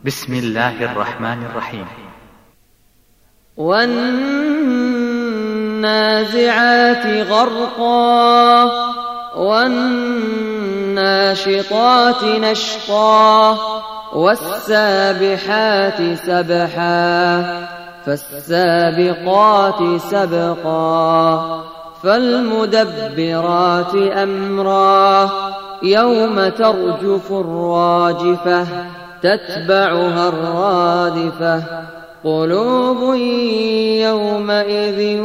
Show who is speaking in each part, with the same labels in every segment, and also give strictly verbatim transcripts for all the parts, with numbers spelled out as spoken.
Speaker 1: بسم الله الرحمن الرحيم.
Speaker 2: والنازعات غرقا والناشطات نشطا والسابحات سبحا فالسابقات سبقا فالمدبرات أمرا يوم ترجف الراجفة تتبعها الرادفة قلوب يومئذ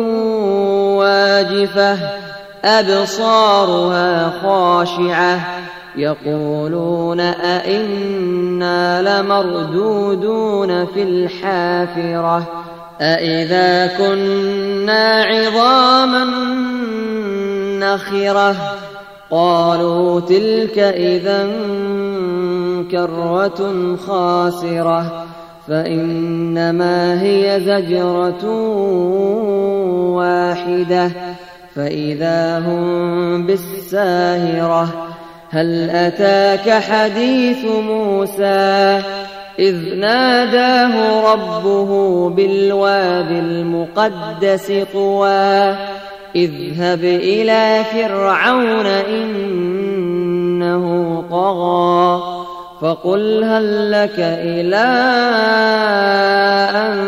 Speaker 2: واجفة أبصارها خاشعة يقولون أئنا لمردودون في الحافرة أئذا كنا عظاما نخرة قالوا تلك إذا كرة خاسرة فإنما هي زجرة واحدة فإذا هم بالساهرة هل أتاك حديث موسى إذ ناداه ربه بالواد المقدس طوى اذهب إلى فرعون إنه طغى فقل هل لك إلى أن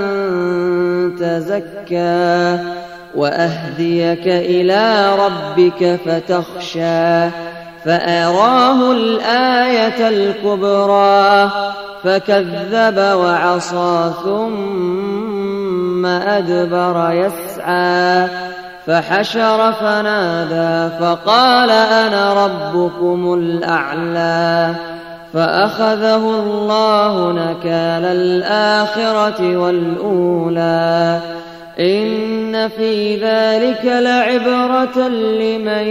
Speaker 2: تزكى وأهديك إلى ربك فتخشى فأراه الآية الكبرى فكذب وعصى ثم أدبر يسعى فحشر فنادى فقال أنا ربكم الأعلى فأخذه الله نكال الآخرة والأولى إن في ذلك لعبرة لمن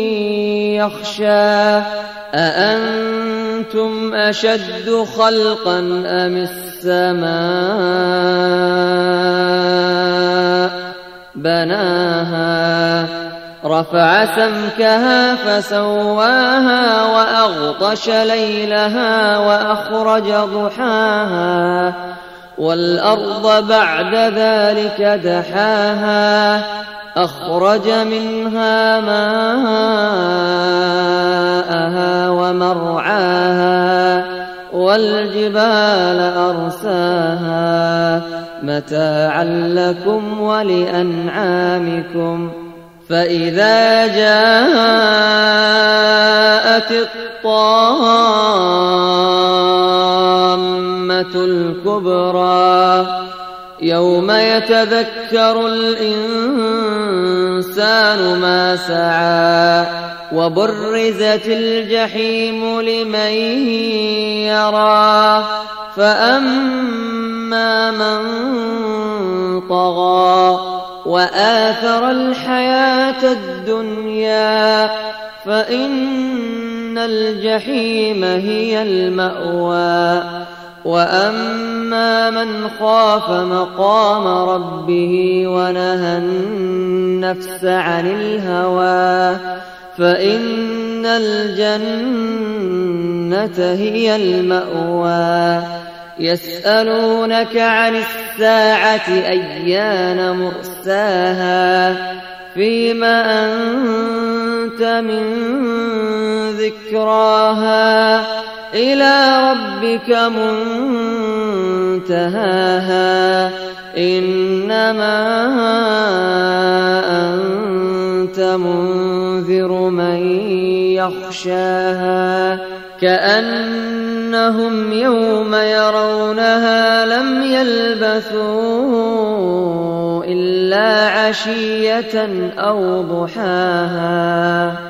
Speaker 2: يخشى أأنتم أشد خلقا أم السماء بناها رفع سمكها فسواها وأغطش ليلها وأخرج ضحاها والأرض بعد ذلك دحاها أخرج منها ماءها ومرعاها والجبال أرساها متاعا لكم ولأنعامكم فإذا جاءت الطامة الكبرى يوم يتذكر الإنسان ما سعى وبرزت الجحيم لمن يرى فأما من طغى وآثر الحياة الدنيا فإن الجحيم هي المأوى وأما من خاف مقام ربه ونهى النفس عن الهوى فإن الجنة هي المأوى يسألونك عن الساعة أيان مرساها فيما أنت من ذكراها إلى ربك منتهاها إنما أنت منذر من يخشاها كأنهم يوم يرونها لم يلبثوا إلا عشية أو ضحاها.